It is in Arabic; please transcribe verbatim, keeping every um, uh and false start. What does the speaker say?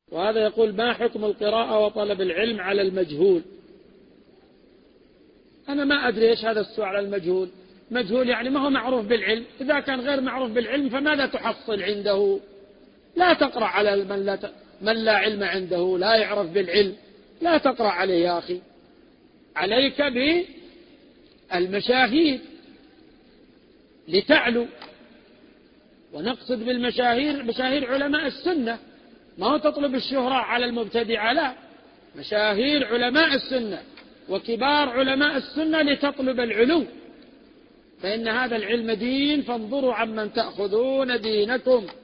وهذا يقول: ما حكم القراءة وطلب العلم على المجهول؟ أنا ما أدري إيش هذا السؤال على المجهول. مجهول يعني ما هو معروف بالعلم. إذا كان غير معروف بالعلم فماذا تحصل عنده؟ لا تقرأ على من لا, ت... من لا علم عنده، لا يعرف بالعلم، لا تقرأ عليه يا أخي. عليك بالمشاهير لتعلو، ونقصد بالمشاهير مشاهير علماء السنة، ما هو تطلب الشهرة على المبتدعة، لا، مشاهير علماء السنة وكبار علماء السنة لتطلب العلو، فإن هذا العلم دين، فانظروا عمن تأخذون دينكم.